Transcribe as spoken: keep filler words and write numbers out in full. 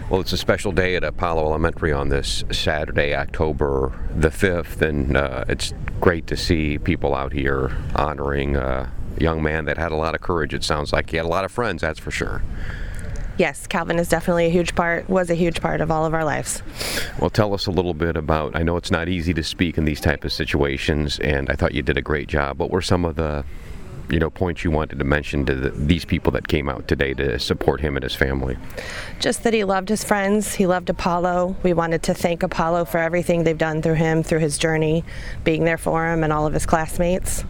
Well, it's a special day at Apollo Elementary on this Saturday, October the fifth, and uh, it's great to see people out here honoring a young man that had a lot of courage. It sounds like he had a lot of friends, that's for sure. Yes, Calvin is definitely a huge part, was a huge part of all of our lives. Well, tell us a little bit about, I know it's not easy to speak in these type of situations, and I thought you did a great job. What were some of the, you know, points you wanted to mention to the, these people that came out today to support him and his family? Just that he loved his friends, he loved Apollo. We wanted to thank Apollo for everything they've done through him, through his journey, being there for him and all of his classmates.